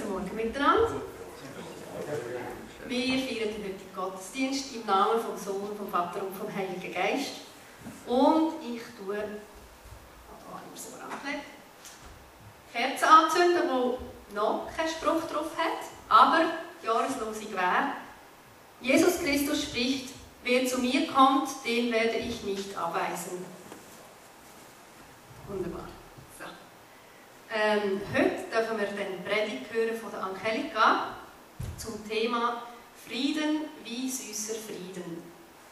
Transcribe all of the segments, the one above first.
Morgen miteinander. Wir feiern den heutigen Gottesdienst im Namen vom Sohn, vom Vater und vom Heiligen Geist. Und ich tue, Kerzen anzünden, die noch keinen Spruch drauf hat, aber die Jahreslosung wäre: Jesus Christus spricht, wer zu mir kommt, den werde ich nicht abweisen. Wunderbar. So. Heute dürfen wir den Predigt hören von der Angelika zum Thema Frieden wie süßer Frieden.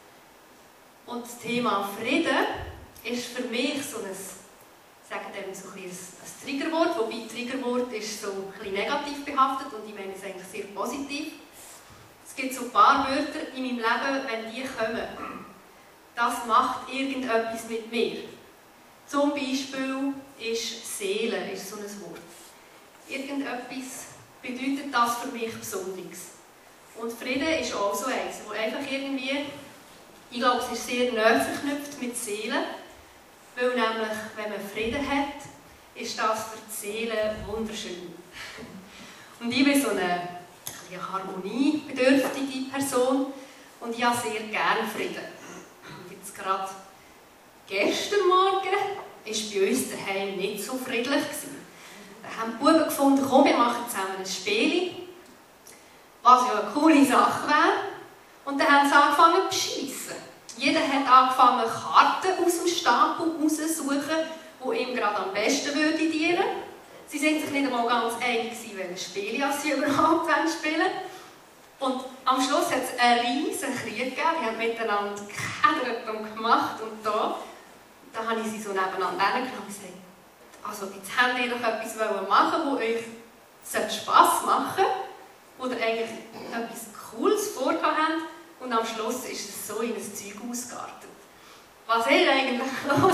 Und das Thema Frieden ist für mich so ein, sagen dem so ein Triggerwort, wobei Triggerwort ist so ein bisschen negativ behaftet und ich meine es eigentlich sehr positiv. Es gibt so ein paar Wörter in meinem Leben, wenn die kommen, das macht irgendetwas mit mir. Zum Beispiel ist Seele ist so ein Wort. Irgendetwas bedeutet das für mich Besonderes. Und Frieden ist auch so eins, wo einfach irgendwie, ich glaube, es ist sehr nah verknüpft mit Seele, weil nämlich, wenn man Frieden hat, ist das für die Seele wunderschön. Und ich bin so eine harmoniebedürftige Person und ich habe sehr gerne Frieden. Und jetzt gerade gestern Morgen war bei uns daheim nicht so friedlich. Da haben die Buben gefunden, komm, wir machen zusammen ein Spiel, was ja eine coole Sache wäre. Und dann haben sie angefangen zu beschissen. Jeder hat angefangen, Karten aus dem Stapel rauszusuchen, die ihm gerade am besten dienen würden. Sie sind sich nicht einmal ganz einig, welches Spiel sie überhaupt spielen wollen. Und am Schluss hat es einen riesen Krieg gegeben. Die haben miteinander gekädert und gemacht. Und da habe ich sie so nebeneinander genommen und gesagt, also jetzt habt ihr doch etwas machen, das euch Spass machen sollte, oder eigentlich etwas Cooles vorgehabt habt. Und am Schluss ist es so in ein Zeug ausgeartet. Was ist eigentlich los?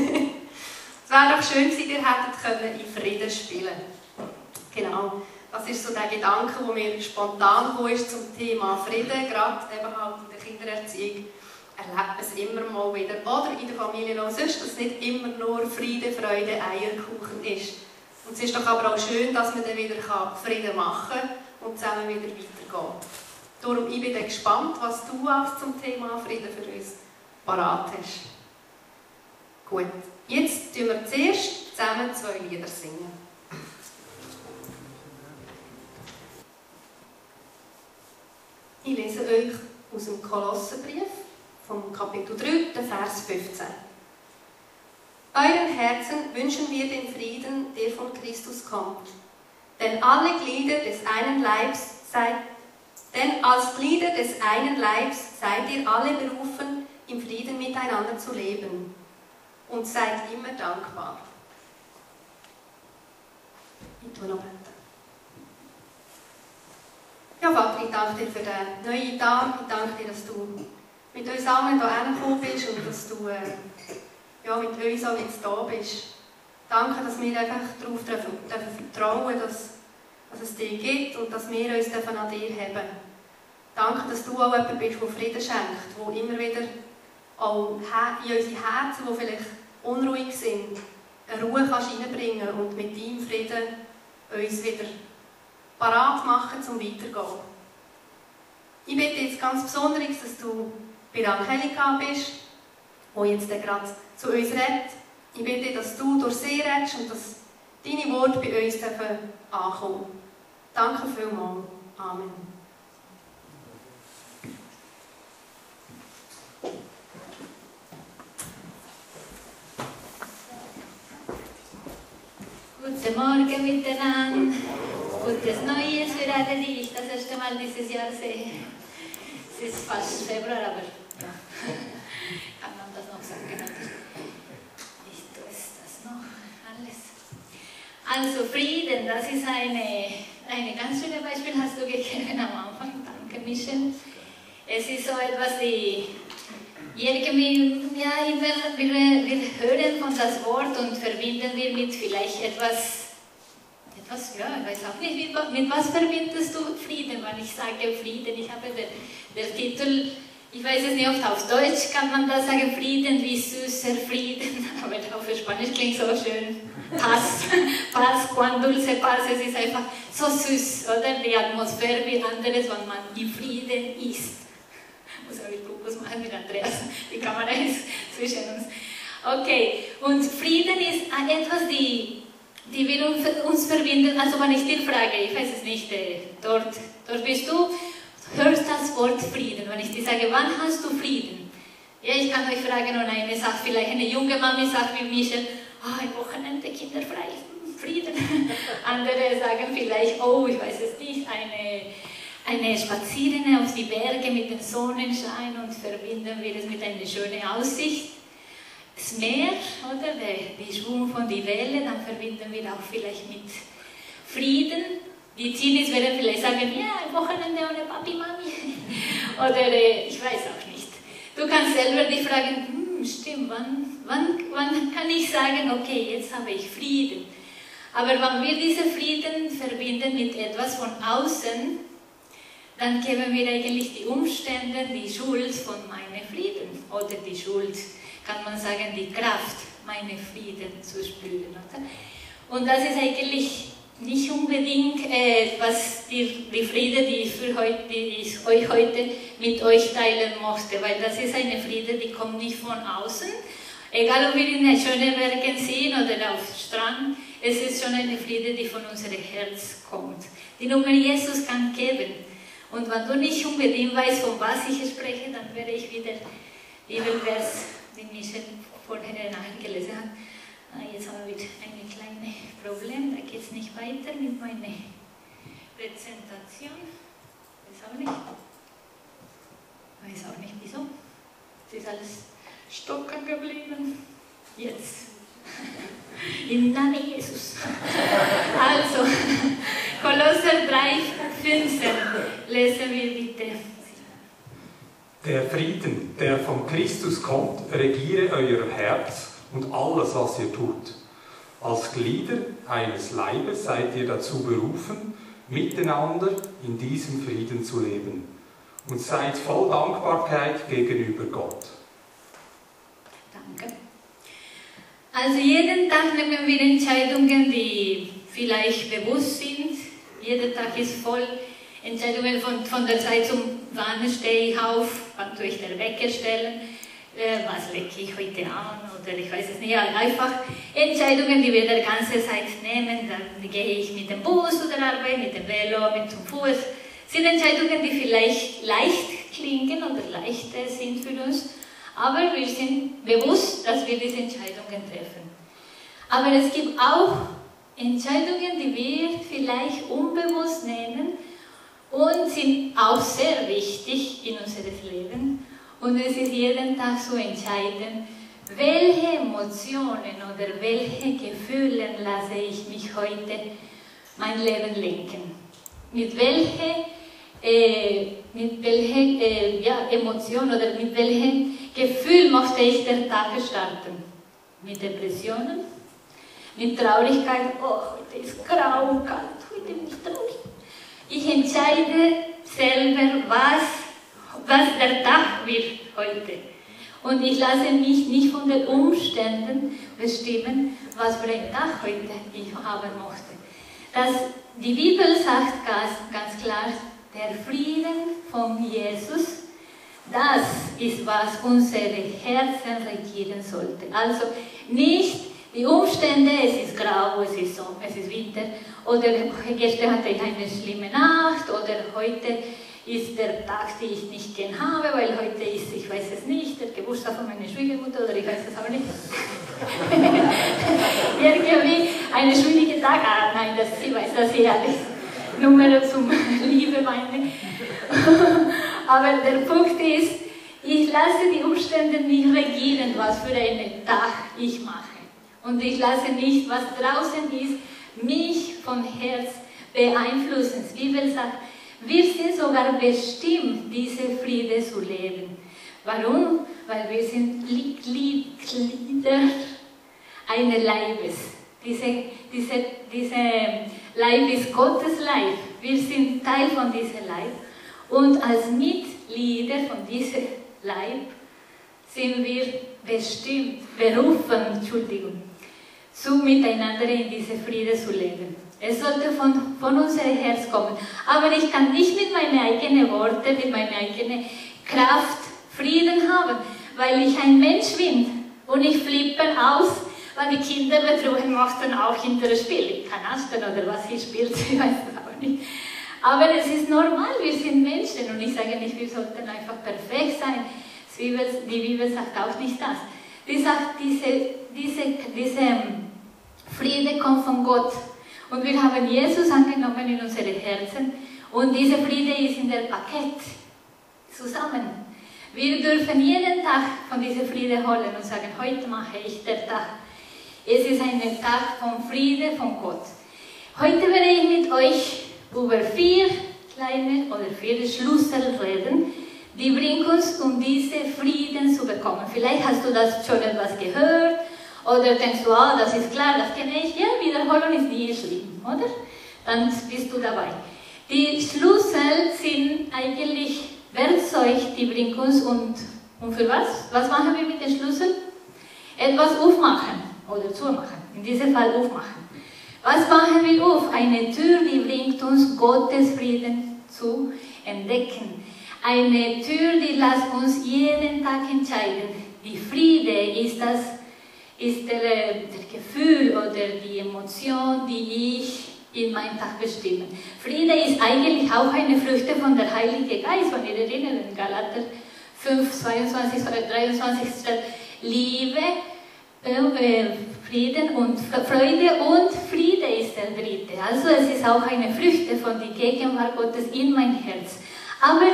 Es wäre doch schön gewesen, ihr hättet in Frieden spielen können. Genau, das ist so der Gedanke, der mir spontan kam zum Thema Frieden, gerade eben halt in der Kindererziehung. Erlebt man es immer mal wieder, oder in der Familie auch sonst, dass es nicht immer nur Friede, Freude, Eierkuchen ist. Und es ist doch aber auch schön, dass man dann wieder Frieden machen kann und zusammen wieder weitergehen. Darum ich bin ich gespannt, was du auch zum Thema Frieden für uns parat hast. Gut, jetzt singen wir zuerst zusammen 2 Lieder singen. Ich lese euch aus dem Kolosserbrief vom Kapitel 3, Vers 15. Euren Herzen wünschen wir den Frieden, der von Christus kommt. Denn als Glieder des einen Leibs seid ihr alle berufen, im Frieden miteinander zu leben. Und seid immer dankbar. Ich tue noch beten. Ja, Vater, ich danke dir für den neuen Tag. Ich danke dir, dass du mit uns allen hierher gekommen bist und dass du mit uns auch jetzt da bist. Danke, dass wir einfach darauf vertrauen dürfen, dass es dich gibt und dass wir uns an dir haben. Danke, dass du auch jemand bist, der Frieden schenkt, der immer wieder auch in unsere Herzen, die vielleicht unruhig sind, eine Ruhe reinbringen kannst und mit deinem Frieden uns wieder parat machen, um weiterzugehen. Ich bitte jetzt ganz besonders, dass du bei Angelika bist, die jetzt gerade zu uns redet. Ich bitte, dass du durch sie redest und dass deine Worte bei uns ankommen. Danke vielmals. Amen. Guten Morgen miteinander. Gutes Neues für alle, die ich das erste Mal dieses Jahr sehe. Es ist fast Februar, aber ja, kann man das noch sagen. Ist das noch alles? Also Frieden, das ist eine ganz schöne Beispiel, hast du gegeben am Anfang. Danke, Michel. Es ist so etwas wie, irgendwie, ja, wir hören von das Wort und verbinden wir mit vielleicht etwas, ja, ich weiß auch nicht, mit was verbindest du Frieden, wenn ich sage Frieden? Ich habe der Titel, ich weiß es nicht, oft auf Deutsch kann man da sagen, Frieden wie süßer Frieden, aber auf Spanisch klingt so schön. Paz, Quan Dulce Paz, es ist einfach so süß, oder? Die Atmosphäre wie anderes, wenn man im Frieden ist. Muss ich Fokus machen mit Andreas, die Kamera ist zwischen uns. Okay, und Frieden ist etwas, die will uns verbinden. Also wenn ich dir frage, ich weiß es nicht, dort bist du, hörst das Wort Frieden. Wenn ich dir sage, wann hast du Frieden? Ja, ich kann euch fragen, und eine sagt vielleicht, eine junge Mami sagt wie Michel, ein Wochenende kinderfrei, Frieden. Andere sagen vielleicht, oh, ich weiß es nicht, eine Spazierende auf die Berge mit dem Sonnenschein und verbinden wir es mit einer schönen Aussicht. Das Meer, oder die Schwung von die Welle, dann verbinden wir auch vielleicht mit Frieden. Die Teenies werden vielleicht sagen, ja, ein Wochenende ohne Papi, Mami. Oder ich weiß auch nicht. Du kannst selber dich fragen, stimmt, wann kann ich sagen, okay, jetzt habe ich Frieden. Aber wenn wir diesen Frieden verbinden mit etwas von außen, dann geben wir eigentlich die Umstände, die Schuld von meinem Frieden. Oder die Schuld, kann man sagen, die Kraft, meinen Frieden zu spüren. Oder? Und das ist eigentlich nicht unbedingt was die Friede, die ich euch heute mit euch teilen möchte, weil das ist eine Friede, die kommt nicht von außen. Egal ob wir in schönen Bergen sind oder auf dem Strand, es ist schon eine Friede, die von unserem Herz kommt, die nur Jesus kann geben. Und wenn du nicht unbedingt weißt, von was ich spreche, dann werde ich wieder Bibelvers, den Michel vorher nachgelesen hat. Jetzt haben wir ein kleines Problem, da geht es nicht weiter mit meiner Präsentation. Weiß auch nicht. Weiß auch nicht wieso. Es ist alles stocken geblieben. Jetzt. Im Namen Jesus. Also, Kolosser 3,15. Lesen wir bitte. Der Frieden, der von Christus kommt, regiere euer Herz und alles, was ihr tut. Als Glieder eines Leibes seid ihr dazu berufen, miteinander in diesem Frieden zu leben. Und seid voll Dankbarkeit gegenüber Gott. Danke. Also jeden Tag nehmen wir Entscheidungen, die vielleicht bewusst sind. Jeder Tag ist voll Entscheidungen von der Zeit zum wann stehe ich auf, wann tue ich den Wecker stellen, was lege ich heute an oder ich weiß es nicht. Einfach Entscheidungen, die wir die ganze Zeit nehmen. Dann gehe ich mit dem Bus zur Arbeit, mit dem Velo, mit dem Fuß. Sind Entscheidungen, die vielleicht leicht klingen oder leicht sind für uns. Aber wir sind bewusst, dass wir diese Entscheidungen treffen. Aber es gibt auch Entscheidungen, die wir vielleicht unbewusst nehmen und sind auch sehr wichtig in unserem Leben. Und es ist jeden Tag so entscheidend, welche Emotionen oder welche Gefühle lasse ich mich heute mein Leben lenken. Mit welchen Emotion oder mit welchem Gefühl möchte ich den Tag starten? Mit Depressionen? Mit Traurigkeit? Oh, heute ist grau und kalt, heute bin ich traurig. Ich entscheide selber, was der Tag wird heute. Und ich lasse mich nicht von den Umständen bestimmen, was für einen Tag heute ich haben möchte. Die Bibel sagt ganz klar, der Frieden von Jesus, das ist, was unsere Herzen regieren sollte. Also nicht die Umstände, es ist grau, es ist Sommer, es ist Winter, oder gestern hatte ich eine schlimme Nacht, oder heute ist der Tag, den ich nicht gern habe, weil heute ist, ich weiß es nicht, der Geburtstag von meiner Schwiegermutter, oder ich weiß es auch nicht. Irgendwie ein schwieriger Tag, nein, sie weiß das hier alles. Nummer zum Liebe meine. Aber der Punkt ist, ich lasse die Umstände nicht regieren, was für einen Tag ich mache. Und ich lasse nicht, was draußen ist, mich vom Herz beeinflussen. Die Bibel sagt, wir sind sogar bestimmt, diese Friede zu leben. Warum? Weil wir sind Glieder eines Leibes. Diese Leib ist Gottes Leib. Wir sind Teil von diesem Leib. Und als Mitglieder von diesem Leib sind wir bestimmt, berufen, miteinander in diese Friede zu leben. Es sollte von unserem Herz kommen. Aber ich kann nicht mit meinen eigenen Worten, mit meiner eigenen Kraft Frieden haben, weil ich ein Mensch bin und ich flippe aus, weil die Kinder betrügen möchten auch hinter dem Spiel. Kanasten oder was sie spielt, ich weiß es aber nicht. Aber es ist normal, wir sind Menschen und ich sage nicht, wir sollten einfach perfekt sein. Die Bibel sagt auch nicht das. Die sagt, diese Friede kommt von Gott. Und wir haben Jesus angenommen in unsere Herzen und dieser Friede ist in der Paket zusammen. Wir dürfen jeden Tag von dieser Friede holen und sagen, heute mache ich den Tag. Es ist ein Tag von Friede von Gott. Heute werde ich mit euch über 4 Schlüssel reden, die bringen uns, um diese Frieden zu bekommen. Vielleicht hast du das schon etwas gehört. Oder denkst du, das ist klar, das kenne ich. Ja, Wiederholung ist nie schlimm, oder? Dann bist du dabei. Die Schlüssel sind eigentlich Werkzeug, die bringen uns und für was? Was machen wir mit den Schlüsseln? Etwas aufmachen oder zumachen. In diesem Fall aufmachen. Was machen wir auf? Eine Tür, die bringt uns Gottes Frieden zu entdecken. Eine Tür, die lässt uns jeden Tag entscheiden. Die Friede ist der Gefühl oder die Emotion, die ich in meinem Tag bestimme. Friede ist eigentlich auch eine Früchte von der Heilige Geist, wenn ihr erinnert, in Galater 5, 22, 23 steht Liebe, Frieden und Freude und Friede ist der dritte. Also es ist auch eine Früchte von der Gegenwart Gottes in mein Herz. Aber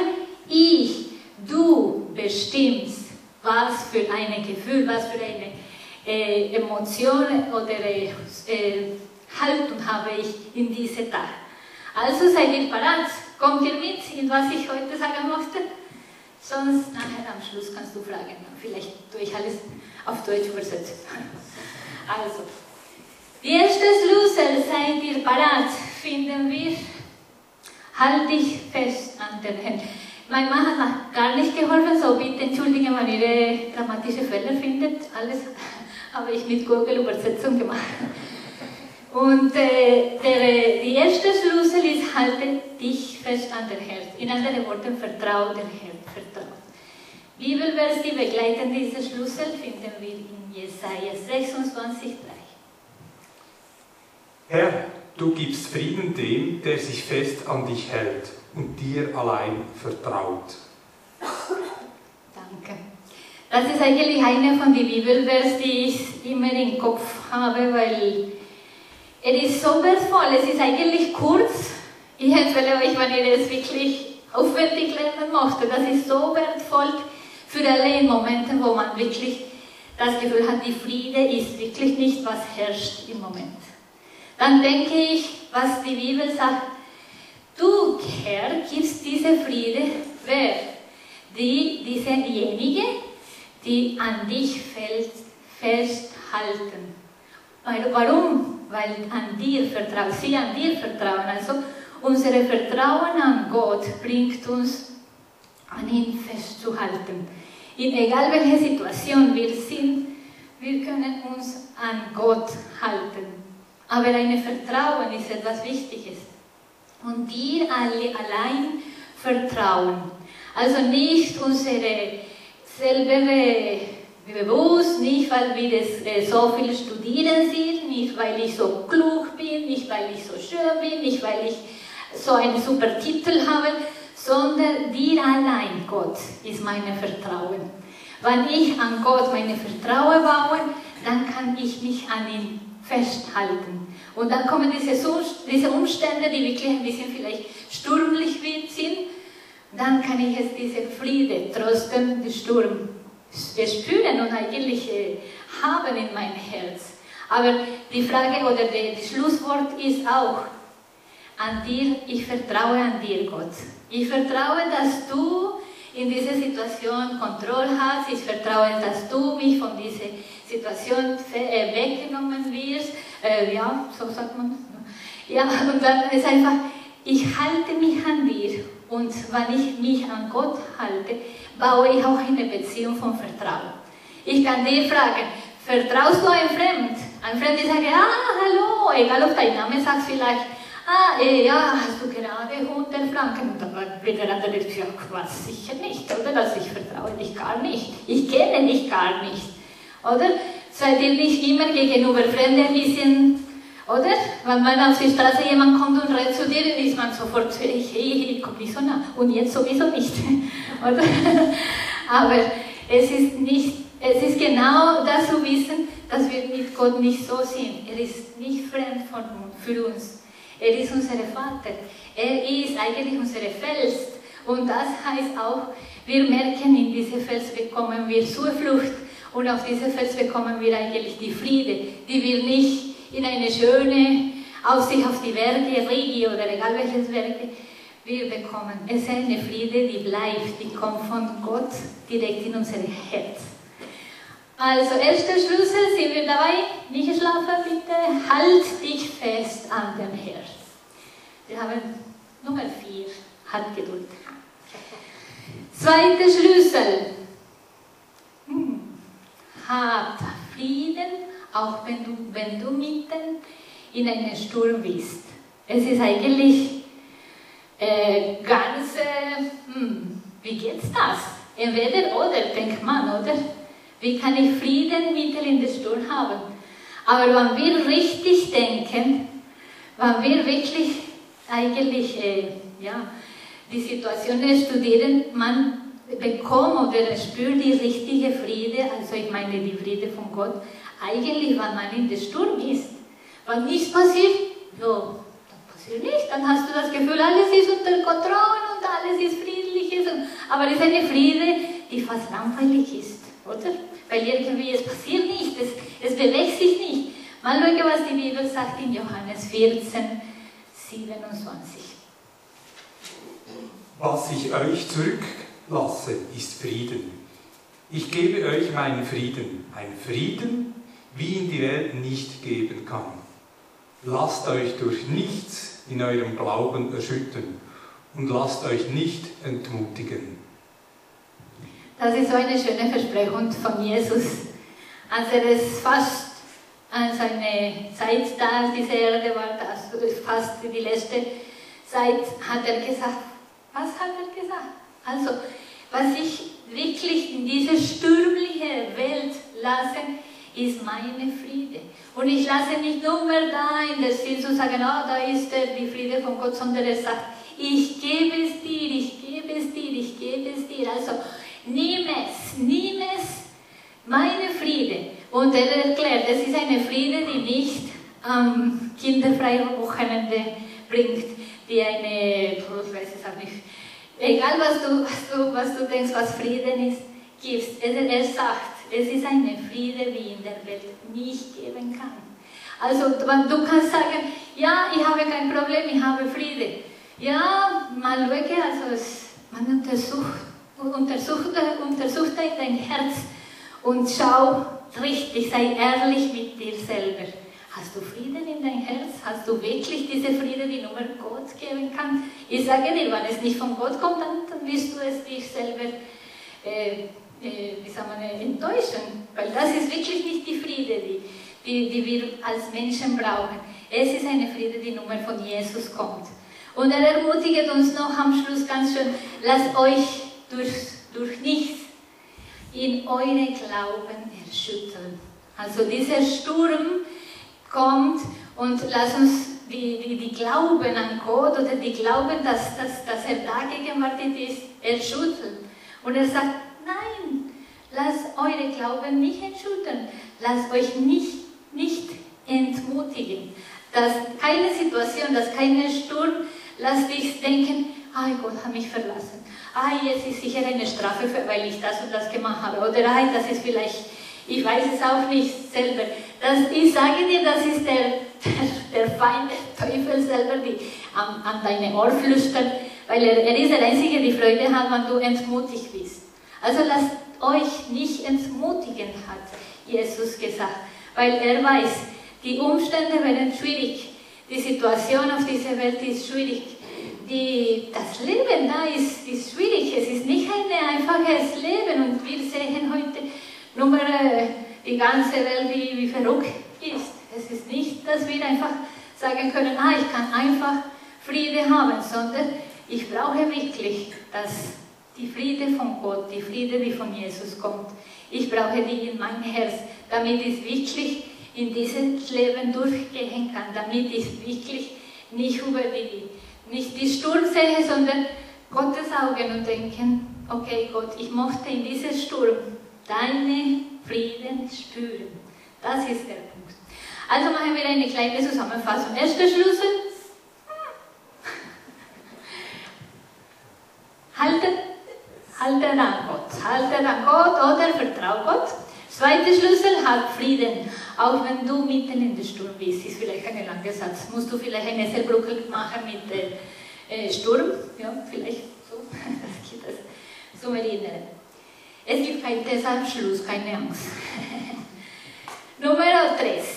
du bestimmst, was für ein Gefühl, was für eine Emotionen oder Haltung habe ich in diesem Tag. Also seid ihr parat? Kommt ihr mit, in was ich heute sagen möchte? Sonst nachher am Schluss kannst du fragen. Vielleicht tue ich alles auf Deutsch übersetzen. Also, die erste Schlüssel, seid ihr parat, finden wir. Halt dich fest an den Händen. Mein Mann hat noch gar nicht geholfen, so bitte entschuldigen, wenn ihr grammatische Fehler findet. Alles habe ich mit Google-Übersetzung gemacht. Und die erste Schlüssel ist, halte dich fest an der Herz. In anderen Worten, vertraue dem Herrn. Vertraue. Bibelvers, die begleiten diese Schlüssel, finden wir in Jesaja 26,3. Herr, du gibst Frieden dem, der sich fest an dich hält und dir allein vertraut. Danke. Das ist eigentlich eine von den Bibelvers, die ich immer im Kopf habe, weil er ist so wertvoll. Es ist eigentlich kurz. Ich empfehle euch, wenn ihr es wirklich aufwendig lernen möchtet. Das ist so wertvoll für alle in Momenten, wo man wirklich das Gefühl hat, die Friede ist wirklich nicht, was herrscht im Moment. Dann denke ich, was die Bibel sagt, du, Herr, gibst diese Friede, wer? Diesejenige, die an dich festhalten. Warum? Weil sie an dir vertrauen. Also unser Vertrauen an Gott bringt uns, an ihn festzuhalten. In egal welcher Situation wir sind, wir können uns an Gott halten. Aber ein Vertrauen ist etwas Wichtiges. Und dir allein vertrauen. Also nicht unsere selber bewusst, nicht weil wir so viel studieren sind, nicht weil ich so klug bin, nicht weil ich so schön bin, nicht weil ich so einen super Titel habe, sondern dir allein, Gott, ist mein Vertrauen. Wenn ich an Gott meine Vertrauen baue, dann kann ich mich an ihn festhalten. Und dann kommen diese Umstände, die wirklich ein bisschen vielleicht stürmlich sind, dann kann ich es diese Friede, trotzdem den Sturm spüren und eigentlich haben in meinem Herz. Aber die Frage oder das Schlusswort ist auch, an dir, ich vertraue an dir, Gott. Ich vertraue, dass du in dieser Situation Kontrolle hast. Ich vertraue, dass du mich von dieser Situation weggenommen wirst. Ja, so sagt man. Ja, und dann ist einfach, ich halte mich an dir. Und wenn ich mich an Gott halte, baue ich auch eine Beziehung von Vertrauen. Ich kann dir fragen, vertraust du einem Fremd? Ein Fremd, die sagt, hallo, egal ob dein Name sagt vielleicht, ja, hast du gerade 100 Franken? Und dann wird der andere sagen, ja, was, sicher nicht, oder? Also ich vertraue dich gar nicht, ich kenne dich gar nicht, oder? Seid ihr nicht immer gegenüber Fremden ein bisschen, oder? Wenn man auf die Straße jemand kommt und redet zu dir, ist man sofort, hey, komm nicht so nah. Und jetzt sowieso nicht, oder? Aber es ist genau das zu wissen, dass wir mit Gott nicht so sind. Er ist nicht fremd für uns. Er ist unser Vater. Er ist eigentlich unser Fels. Und das heißt auch, wir merken, in diesem Fels bekommen wir Zuflucht. Und auf diesem Fels bekommen wir eigentlich die Friede, die wir nicht in eine schöne Aussicht auf die Berge, Rigi oder egal welches Berge wir bekommen. Es ist eine Friede, die bleibt, die kommt von Gott direkt in unser Herz. Also, erster Schlüssel, sind wir dabei? Nicht schlafen, bitte. Halt dich fest an dem Herz. Wir haben Nummer 4, hat Geduld. Zweiter Schlüssel. Hab Frieden, auch wenn du mitten in einem Sturm bist. Es ist eigentlich wie geht's das? Entweder oder, denkt man, oder? Wie kann ich Frieden mitten in den Sturm haben? Aber wenn wir richtig denken, wenn wir wirklich eigentlich die Situationen studieren, man bekommt oder spürt die richtige Friede, also ich meine die Friede von Gott, eigentlich wenn man in den Sturm ist. Wenn nichts passiert, ja, dann passiert nichts, dann hast du das Gefühl, alles ist unter Kontrolle und alles ist friedlich. Aber es ist eine Friede, die fast langweilig ist, oder? Weil irgendwie es passiert nicht, es bewegt sich nicht. Mal schauen, was die Bibel sagt in Johannes 14, 27. Was ich euch zurücklasse, ist Frieden. Ich gebe euch meinen Frieden, einen Frieden, wie ihn die Welt nicht geben kann. Lasst euch durch nichts in eurem Glauben erschüttern und lasst euch nicht entmutigen. Das ist so eine schöne Versprechung von Jesus. Als er es fast an seine Zeit da auf dieser Erde war, fast die letzte Zeit, hat er gesagt, was hat er gesagt? Also, was ich wirklich in diese stürmliche Welt lasse, ist meine Friede. Und ich lasse nicht nur mehr da in der Sinn zu sagen, da ist die Friede von Gott, sondern er sagt, ich gebe es dir, ich gebe es dir, ich gebe es dir. Also, nimm es, meine Friede. Und er erklärt, es ist eine Friede, die nicht kinderfreie Wochenende bringt, die eine, ich weiß es auch nicht, egal was du denkst, was Frieden ist, gibst. Er sagt, es ist eine Friede, die in der Welt nicht geben kann. Also du kannst sagen, ja, ich habe kein Problem, ich habe Friede. Ja, mal schaue, also man untersucht dein Herz und schau richtig, sei ehrlich mit dir selber. Hast du Frieden in dein Herz? Hast du wirklich diese Friede, die nur Gott geben kann? Ich sage dir, wenn es nicht von Gott kommt, dann wirst du es dich selber enttäuschen. Weil das ist wirklich nicht die Friede, die wir als Menschen brauchen. Es ist eine Friede, die nur von Jesus kommt. Und er ermutigt uns noch am Schluss ganz schön, lasst euch durch nichts in eure Glauben erschüttern. Also dieser Sturm kommt und lasst uns die Glauben an Gott oder die Glauben, dass er da gegenwärtig ist, erschüttern. Und er sagt, nein, lasst eure Glauben nicht erschüttern, lasst euch nicht entmutigen. Dass keine Situation, dass kein Sturm, lasst dich denken, Gott hat mich verlassen. Jetzt ist sicher eine Strafe, weil ich das und das gemacht habe. Oder das ist vielleicht, ich weiß es auch nicht selber. Ich sage dir, das ist der Feind, der Teufel selber, die an deine Ohr flüstert, weil er ist der Einzige, der die Freude hat, wenn du entmutigt bist. Also lasst euch nicht entmutigen, hat Jesus gesagt, weil er weiß, die Umstände werden schwierig, die Situation auf dieser Welt ist schwierig, das Leben da ist schwierig, es ist nicht ein einfaches Leben und wir sehen heute die ganze Welt wie verrückt ist. Es ist nicht, dass wir einfach sagen können, ich kann einfach Friede haben, sondern ich brauche wirklich, dass die Friede von Gott, die Friede, die von Jesus kommt, ich brauche die in mein Herz, damit ich wirklich in dieses Leben durchgehen kann, damit ich wirklich nicht nicht die Sturm sehe, sondern Gottes Augen und denken, okay Gott, ich möchte in diesem Sturm deine Frieden spüren. Das ist der Punkt. Also machen wir eine kleine Zusammenfassung. Erster Schlüssel. Halte an Gott oder vertrau Gott. Zweiter Schlüssel, hab Frieden. Auch wenn du mitten in der Sturm bist, ist vielleicht ein langer Satz. Musst du vielleicht eine Esselbrücke machen mit Sturm? Ja, vielleicht so. Das geht das so erinnern. Es gibt keinen Abschluss, keine Angst. Nummer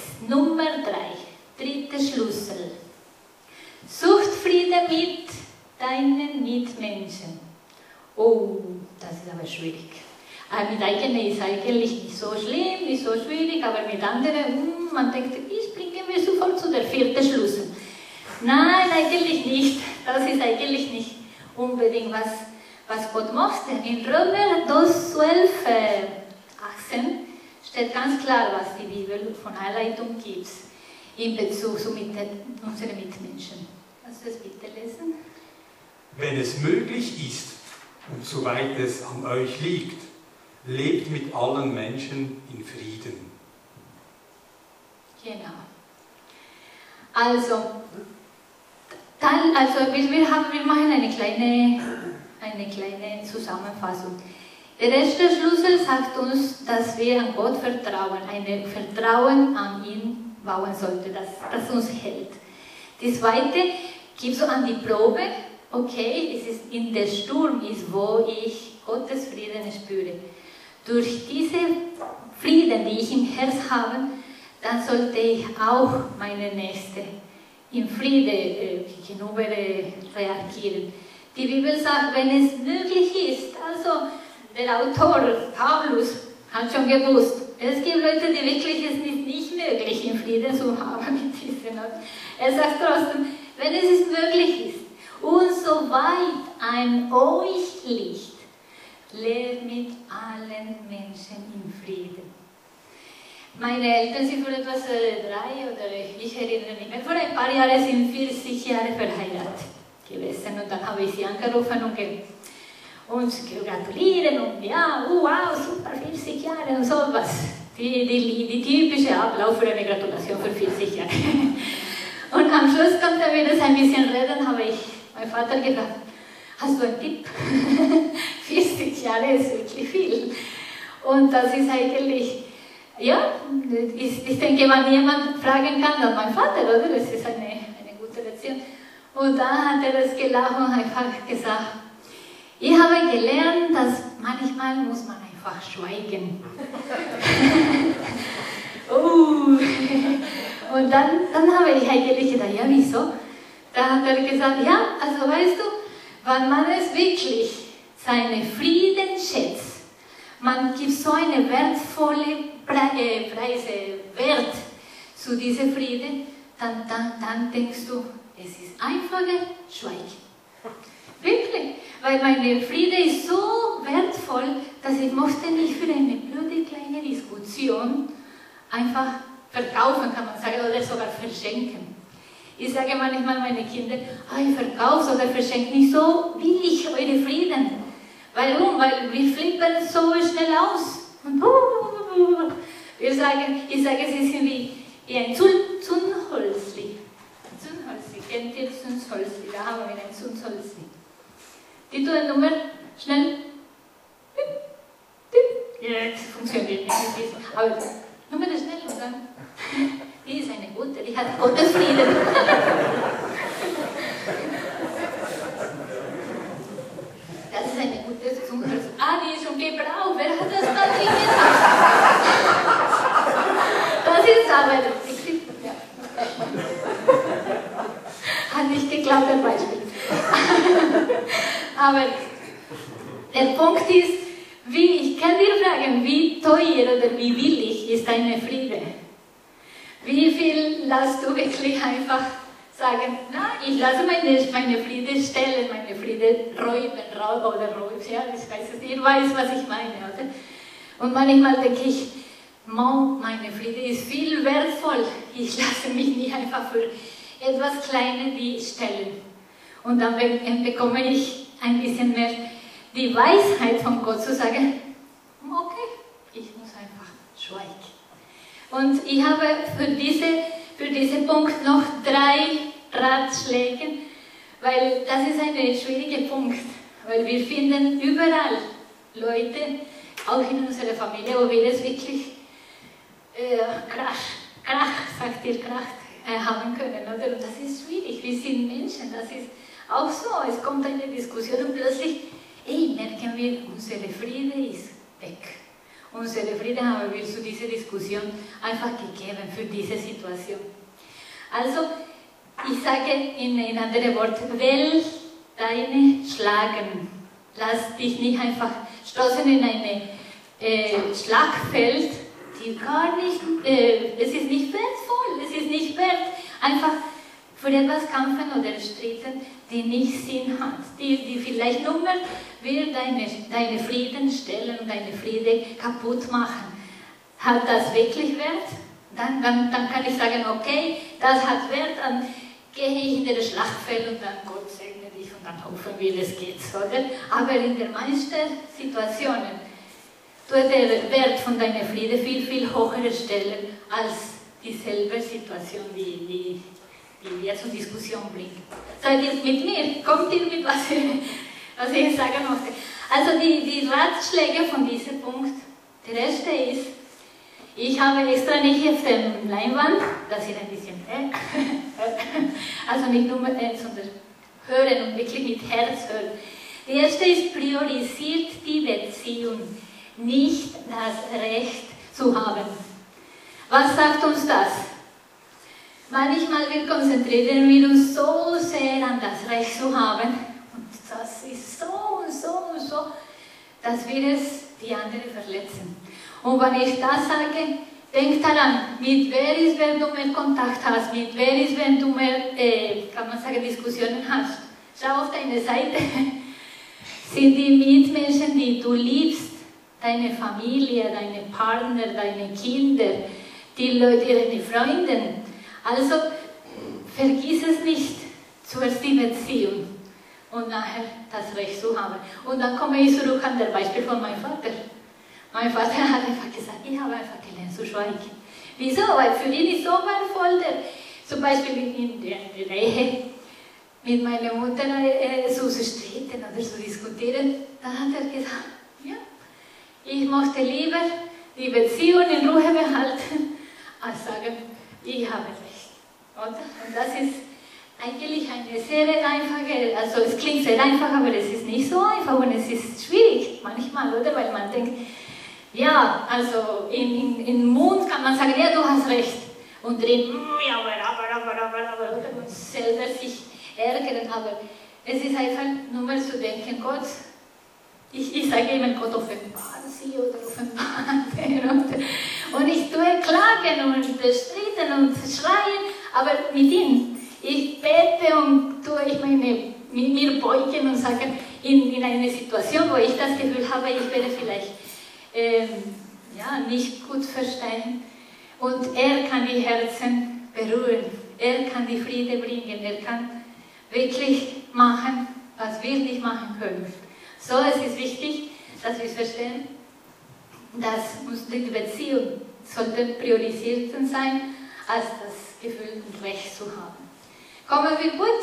3. Dritter Schlüssel. Sucht Frieden mit deinen Mitmenschen. Oh, das ist aber schwierig. Mit eigenen ist eigentlich nicht so schlimm, nicht so schwierig, aber mit anderen, man denkt, ich bringe mir sofort zu der 4. Schlüssel. Nein, eigentlich nicht. Das ist eigentlich nicht unbedingt, was Gott möchte. In Römer 12, 18 steht ganz klar, was die Bibel von Anleitung gibt in Bezug zu unseren Mitmenschen. Kannst du das bitte lesen? Wenn es möglich ist und soweit es an euch liegt, lebt mit allen Menschen in Frieden. Genau. Also wir machen eine kleine Zusammenfassung. Der erste Schlüssel sagt uns, dass wir an Gott vertrauen, ein Vertrauen an ihn bauen sollten, das uns hält. Die zweite gibt so an die Probe, okay, es ist in der Sturm, wo ich Gottes Frieden spüre. Durch diesen Frieden, die ich im Herz habe, dann sollte ich auch meine Nächste in Friede gegenüber reagieren. Die Bibel sagt, wenn es möglich ist, also der Autor Paulus hat schon gewusst, es gibt Leute, die wirklich es nicht möglich in Frieden zu haben mit diesen Leuten. Er sagt trotzdem, wenn es möglich ist und soweit an euch liegt, lebt mit allen Menschen in Frieden. Meine Eltern sind vor etwas 3 oder ich erinnere mich mehr, vor ein paar Jahren sind 40 Jahre verheiratet gewesen und dann habe ich sie angerufen und gratulieren und ja, wow, super, 40 Jahre und sowas. Die typische Ablauf für eine Gratulation für 40 Jahre. Und am Schluss konnten wir das ein bisschen reden, habe ich meinen Vater gefragt, hast du einen Tipp? 40 Jahre ist wirklich viel. Und das ist eigentlich, ja, ich denke, wenn jemand fragen kann, dann mein Vater, oder? Das ist eine gute Lektion. Und dann hat er das gelacht und einfach gesagt, ich habe gelernt, dass manchmal muss man einfach schweigen. Und dann habe ich eigentlich gedacht, ja, wieso? Da hat er gesagt, ja, also weißt du, wenn man es wirklich seine Frieden schätzt, man gibt so eine wertvolle Wert zu diesem Frieden, dann denkst du, es ist einfacher Schweigen. Wirklich, weil meine Friede ist so wertvoll, dass ich möchte nicht für eine blöde kleine Diskussion einfach verkaufen, kann man sagen, oder sogar verschenken. Ich sage manchmal meinen Kindern, ich verkaufe oder verschenke nicht so billig eure Frieden. Warum? Weil wir flippen so schnell aus. Und ich sage, sie sind wie ein Zündholzli. Kennt ihr Zündholzli? Da haben wir ein Zündholzli. Die tun Nummer schnell. Ja, das funktioniert nicht. Aber Nummer schnell und dann. Die ist eine gute, die hat Gottes Frieden. Das ist eine gute Zündholzli. Die ist schon gebraucht. Wer hat das da drin gemacht? Das ist aber. Hat nicht geklappt, ein Beispiel. Aber der Punkt ist, ich kann dir fragen, wie teuer oder wie billig wirklich ist deine Friede? Wie viel lässt du wirklich einfach sagen, na, ich lasse meine Friede stellen, meine Friede räumen oder räumen, ja, ich weiß es nicht, ihr weiß, was ich meine, oder? Und manchmal denke ich, meine Friede ist viel wertvoll, ich lasse mich nicht einfach für etwas Kleines stellen. Und dann bekomme ich ein bisschen mehr die Weisheit von Gott zu sagen, okay, ich muss einfach schweigen. Und ich habe für diesen Punkt noch 3 Ratschläge, weil das ist ein schwieriger Punkt, weil wir finden überall Leute, auch in unserer Familie, wo wir es wirklich Krach haben können, oder? Und das ist schwierig, wir sind Menschen, das ist auch so, es kommt eine Diskussion und plötzlich, merken wir, unsere Friede ist weg. Unsere Friede haben wir zu dieser Diskussion einfach gegeben für diese Situation. Also, ich sage in anderen Worten, wähl deine Schlagen. Lass dich nicht einfach stoßen in ein Schlagfeld, die gar nicht, es ist nicht wertvoll, es ist nicht wert, einfach für etwas kämpfen oder streiten, die nicht Sinn hat, die vielleicht nur will deine Frieden stellen und deine Friede kaputt machen. Hat das wirklich Wert? Dann kann ich sagen, okay, das hat Wert, dann gehe ich in das Schlachtfeld und dann Gott segne dich und dann hoffen wir, es geht, oder? Aber in den meisten Situationen tut der Wert von deiner Friede viel, viel höher stellen als dieselbe Situation, die wir zur Diskussion bringen. Seid ihr mit mir? Kommt ihr mit, was ich sagen möchte? Also die Ratschläge von diesem Punkt. Der erste ist, ich habe extra nicht auf dem Leinwand, dass ihr ein bisschen also nicht nur sondern hören und wirklich mit Herz hören. Der erste ist, priorisiert die Beziehung, nicht das Recht zu haben. Was sagt uns das? Manchmal konzentrieren wir uns so sehr an das Recht zu haben und das ist so und so und so, dass wir es die anderen verletzen. Und wenn ich das sage, denk daran, mit wer ist, wenn du mehr Kontakt hast, mit wer ist, wenn du mehr, kann man sagen, Diskussionen hast. Schau auf deine Seite. Sind die Mitmenschen, die du liebst, deine Familie, deine Partner, deine Kinder, die Leute, deine Freunde. Also vergiss es nicht, zuerst die Beziehung und nachher das Recht zu haben. Und dann komme ich zurück an das Beispiel von meinem Vater. Mein Vater hat einfach gesagt, ich habe einfach gelernt zu schweigen. Wieso? Weil für ihn ist so wertvoll, zum Beispiel in der Ehe mit meiner Mutter zu streiten oder zu diskutieren. Dann hat er gesagt, ja, ich möchte lieber die Beziehung in Ruhe behalten, als sagen, ich habe Recht. Oder? Und das ist eigentlich eine sehr einfache, also es klingt sehr einfach, aber es ist nicht so einfach und es ist schwierig manchmal, oder? Weil man denkt, ja, also im Mund kann man sagen, ja, du hast recht. Und drin, ja, aber, und selber sich ärgern, aber es ist einfach nur mal zu denken, Gott, ich sage immer, Gott offenbart sie oder offenbart und ich tue klagen und streiten und schreien, aber mit ihm. Ich bete und tue ich mir beugen und sage, in einer Situation, wo ich das Gefühl habe, ich werde vielleicht nicht gut verstehen. Und er kann die Herzen berühren, er kann die Friede bringen, er kann wirklich machen, was wir nicht machen können. So, es ist wichtig, dass wir verstehen, dass unsere Beziehung sollte priorisiert sein, als das Gefühl, Recht zu haben. Kommen wir gut?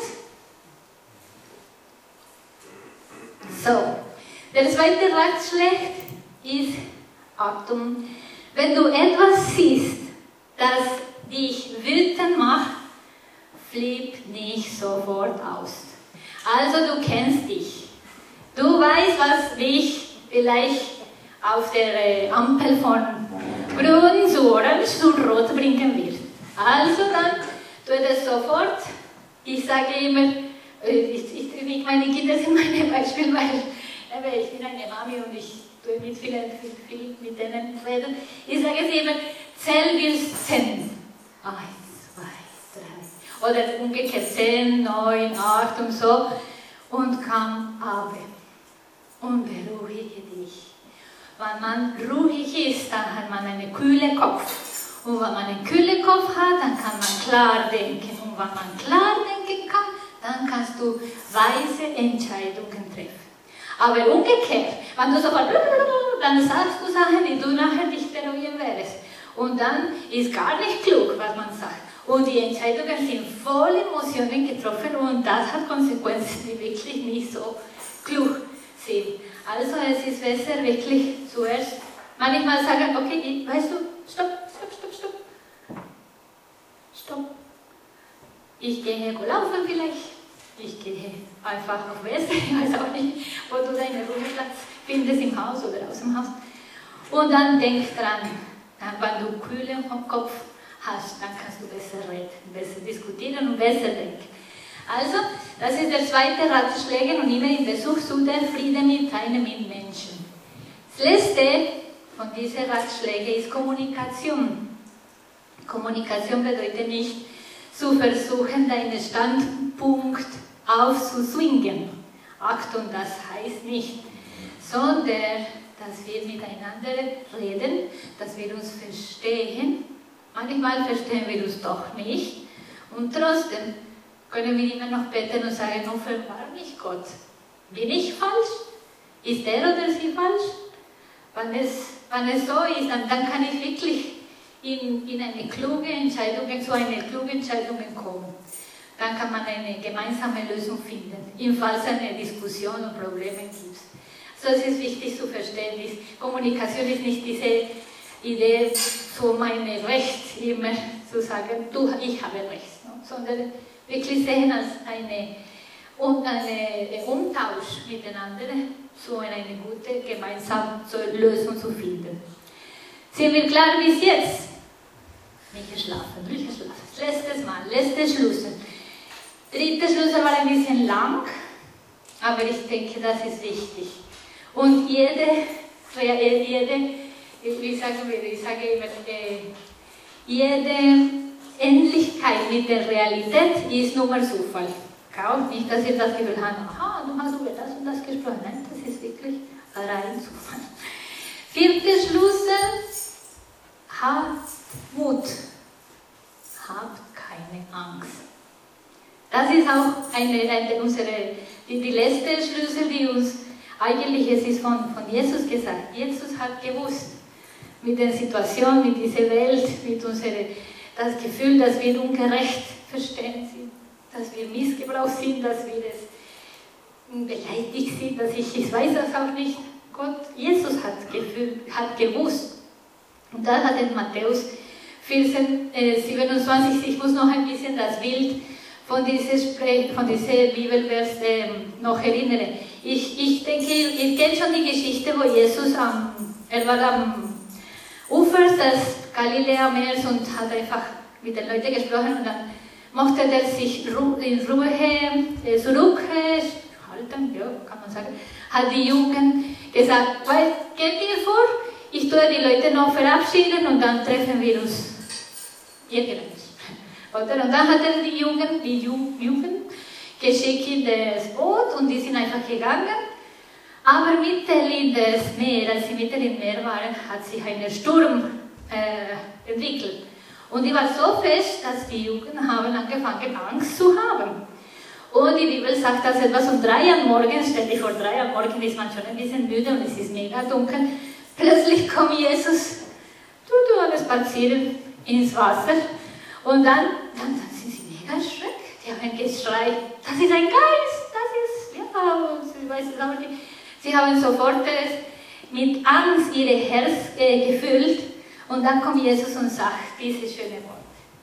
So, der zweite Ratschlag ist, Achtung, wenn du etwas siehst, das dich wütend macht, flipp nicht sofort aus. Also du kennst dich. Du weißt, was dich vielleicht auf der Ampel von grün zu orange zu rot bringen wird. Also dann tu das sofort. Ich sage immer, meine Kinder sind mein Beispiel, weil ich bin eine Mami und ich tue mit viel mit denen reden. Ich sage es immer, zähl bis 10. 1, 2, 3. Oder umgekehrt 10, 9, 8 und so. Und kam aber und beruhige dich. Wenn man ruhig ist, dann hat man einen kühlen Kopf. Und wenn man einen kühlen Kopf hat, dann kann man klar denken. Und wenn man klar denken kann, dann kannst du weise Entscheidungen treffen. Aber umgekehrt, wenn du sofort, dann sagst du Sachen, die du nachher nicht bereuen wirst. Und dann ist gar nicht klug, was man sagt. Und die Entscheidungen sind voll Emotionen getroffen und das hat Konsequenzen, die wirklich nicht so klug sind. Also es ist besser, wirklich zuerst manchmal sagen, okay, weißt du, stopp. Ich gehe laufen vielleicht. Ich gehe einfach auf West, ich weiß auch nicht, wo du deinen Ruheplatz findest, im Haus oder aus dem Haus. Und dann denk dran, wenn du kühlen Kopf hast, dann kannst du besser reden, besser diskutieren und besser denken. Also, das ist der zweite Ratschläge und immer in Besuch zu der Frieden mit deinen Mitmenschen. Das letzte von diesen Ratschlägen ist Kommunikation. Kommunikation bedeutet nicht, zu versuchen, deinen Standpunkt aufzuzwingen. Achtung, das heißt nicht, sondern, dass wir miteinander reden, dass wir uns verstehen. Manchmal verstehen wir uns doch nicht und trotzdem können wir immer noch beten und sagen, nun verwahr mich Gott. Bin ich falsch? Ist er oder sie falsch? Wenn es so ist, dann kann ich wirklich in eine kluge Entscheidung, zu einer klugen Entscheidung kommen. Dann kann man eine gemeinsame Lösung finden, im Fall es eine Diskussion und Probleme gibt. So, es ist wichtig zu verstehen, Kommunikation ist nicht diese Idee, so mein Recht immer zu sagen, ich habe Recht, no? Sondern wirklich sehen als eine Umtausch miteinander, so eine gute gemeinsame Lösung zu finden. Sind wir klar bis jetzt? Nicht geschlafen. Letztes Schlüssel. Dritter Schlüssel war ein bisschen lang, aber ich denke, das ist wichtig. Und jede Ähnlichkeit mit der Realität ist nur Zufall. Nicht, dass ihr das Gefühl habt, aha, du hast über das und das gesprochen. Nein, das ist wirklich rein Zufall. Vierter Schlüssel, habt Mut. Habt keine Angst. Das ist auch die letzte Schlüssel, die uns eigentlich, es ist von Jesus gesagt. Jesus hat gewusst, mit der Situation, mit dieser Welt, mit das Gefühl, dass wir ungerecht verstehen sind, dass wir missgebraucht sind, dass wir beleidigt sind, ich weiß das auch nicht. Jesus hat gewusst. Und dann hat in Matthäus 14, 27, ich muss noch ein bisschen das Bild von diesem Bibelvers noch erinnern. Ich denke, ihr kennt schon die Geschichte, wo Jesus er war am Ufer des Galiläa-Meers und hat einfach mit den Leuten gesprochen und dann mochte er sich in Ruhe zurückhalten, ja, kann man sagen, hat die Jungen gesagt, geht ihr vor, ich tue die Leute noch verabschieden und dann treffen wir uns irgendwann. Und dann hat er die Jungen geschickt in das Boot und die sind einfach gegangen. Aber mitten in das Meer, als sie mitten im Meer waren, hat sich ein Sturm entwickelt. Und die war so fest, dass die Jungen haben angefangen, Angst zu haben. Und die Bibel sagt, dass etwas um 3 Uhr morgens, stell dir vor, 3 Uhr morgens ist man schon ein bisschen müde und es ist mega dunkel. Plötzlich kommt Jesus, alles spazieren ins Wasser. Und dann sind sie mega erschreckt. Die haben geschreit, das ist ein Geist, ich weiß es auch nicht. Sie haben sofort mit Angst ihr Herz gefüllt. Und dann kommt Jesus und sagt diese schöne Worte.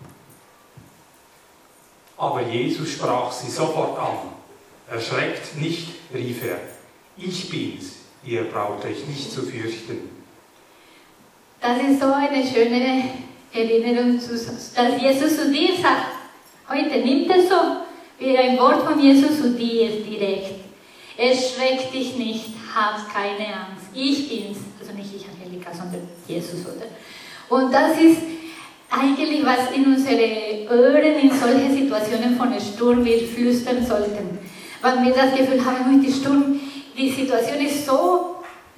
Aber Jesus sprach sie sofort an. Erschreckt nicht, rief er. Ich bin's, ihr braucht euch nicht zu fürchten. Das ist so eine schöne Erinnerung, dass Jesus zu dir sagt. Heute nimmt es so wie ein Wort von Jesus zu dir direkt. Erschreck dich nicht, hab keine Angst. Ich bin's, also nicht ich, Angelika, sondern Jesus, oder? Und das ist eigentlich, was in unsere Ohren in solche Situationen von Sturm wir flüstern sollten. Weil wir das Gefühl haben, mit dem Sturm, die Situation ist so,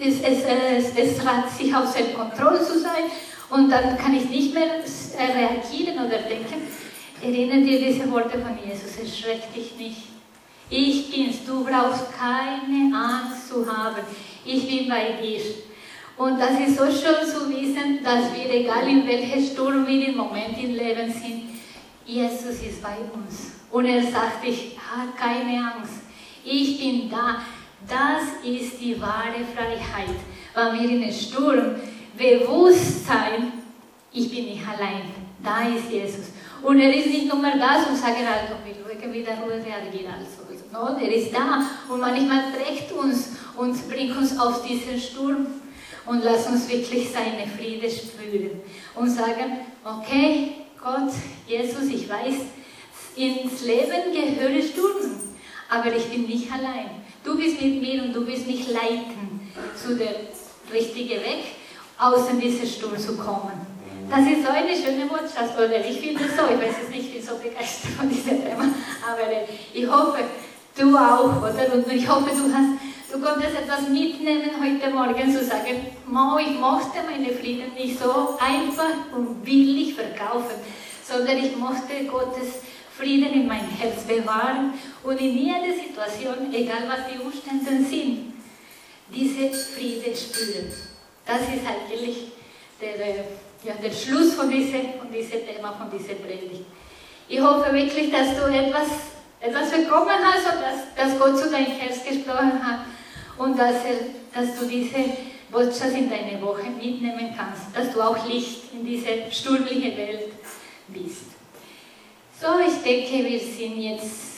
es hat sich außer Kontrolle zu sein und dann kann ich nicht mehr reagieren oder denken. Erinnere dir diese Worte von Jesus, erschreck dich nicht. Ich bin's, du brauchst keine Angst zu haben. Ich bin bei dir. Und das ist so schön zu wissen, dass wir, egal in welchem Sturm wir im Moment im Leben sind, Jesus ist bei uns. Und er sagt, ich habe keine Angst. Ich bin da. Das ist die wahre Freiheit. Wenn wir in einem Sturm bewusst sein, ich bin nicht allein. Da ist Jesus. Und er ist nicht nur da und sagt, also, wir schauen, wie der Ruhe reagiert. Also, no, er ist da und manchmal trägt uns und bringt uns auf diesen Sturm und lässt uns wirklich seine Friede spüren und sagen, okay, Gott, Jesus, ich weiß, ins Leben gehören Sturm, aber ich bin nicht allein. Du bist mit mir und du wirst mich leiten zu der richtigen Weg, aus diesem Sturm zu kommen. Das ist so eine schöne Botschaft, oder ich finde es so, ich weiß es nicht, ich bin so begeistert von diesem Thema, aber ich hoffe, du auch, oder? Und ich hoffe, du konntest etwas mitnehmen heute Morgen, zu sagen, ich mochte meine Frieden nicht so einfach und billig verkaufen, sondern ich mochte Gottes Frieden in mein Herz bewahren und in jeder Situation, egal was die Umstände sind, diese Friede spüren. Das ist eigentlich der Schluss von diesem Thema, von dieser Predigt. Ich hoffe wirklich, dass du etwas bekommen hast und dass Gott zu deinem Herz gesprochen hat und dass du diese Botschaft in deine Woche mitnehmen kannst, dass du auch Licht in diese stürmliche Welt bist. So, ich denke, wir sind jetzt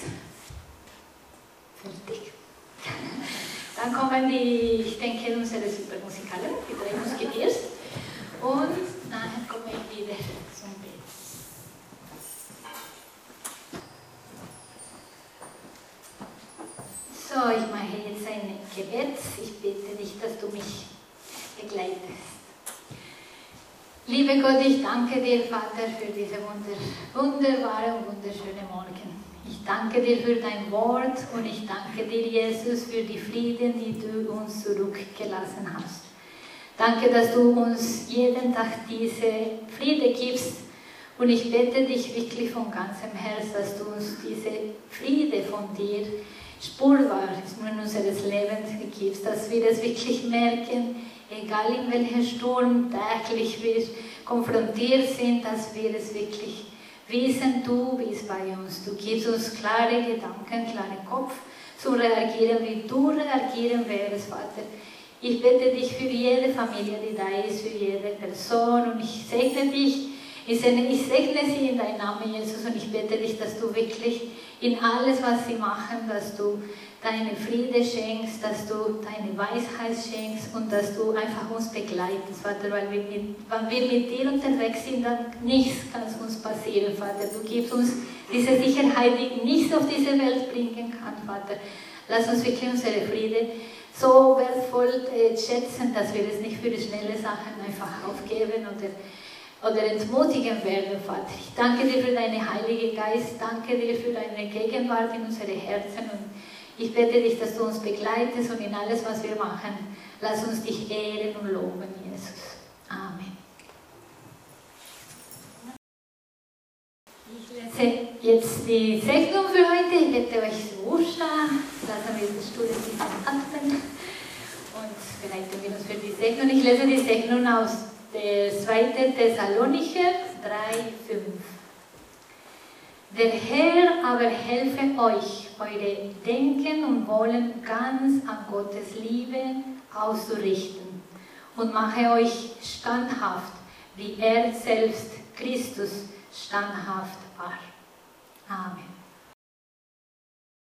fertig. Dann kommen ich denke, unsere Supermusikalen, die 3 Musketiers. Und nachher komme ich wieder zum Bett. So, ich mache jetzt ein Gebet. Ich bete dich, dass du mich begleitest. Liebe Gott, ich danke dir, Vater, für diese wunderbare und wunderschöne Morgen. Ich danke dir für dein Wort und ich danke dir, Jesus, für die Frieden, die du uns zurückgelassen hast. Danke, dass du uns jeden Tag diese Friede gibst und ich bete dich wirklich von ganzem Herzen, dass du uns diese Friede von dir spürbar in unseres Lebens gibst, dass wir es wirklich merken, egal in welchem Sturm täglich wir konfrontiert sind, dass wir es wirklich wissen, du bist bei uns. Du gibst uns klare Gedanken, klaren Kopf zu reagieren, wie du reagieren wirst, Vater. Ich bete dich für jede Familie, die da ist, für jede Person und ich segne dich. Ich segne sie in deinem Namen, Jesus, und ich bete dich, dass du wirklich in alles, was sie machen, dass du deine Friede schenkst, dass du deine Weisheit schenkst und dass du einfach uns begleitest, Vater, weil wenn wir mit dir unterwegs sind, dann nichts kann uns passieren, Vater. Du gibst uns diese Sicherheit, die nichts auf diese Welt bringen kann, Vater. Lass uns wirklich unsere Friede so wertvoll schätzen, dass wir es nicht für die schnelle Sachen einfach aufgeben oder entmutigen werden, Vater. Ich danke dir für deinen Heiligen Geist, danke dir für deine Gegenwart in unsere Herzen und ich bitte dich, dass du uns begleitest und in alles, was wir machen, lass uns dich ehren und loben, Jesus. Amen. Ich lese jetzt die Segnung für heute. Ich bitte euch zu aufstehen, lassen wir die Stuhl ein bisschen atmen und bereiten wir uns für die Segnung. Ich lese die Segnung aus der 2. Thessalonicher 3,5. Der Herr aber helfe euch, eure Denken und Wollen ganz an Gottes Liebe auszurichten und mache euch standhaft, wie er selbst Christus standhaft war. Amen.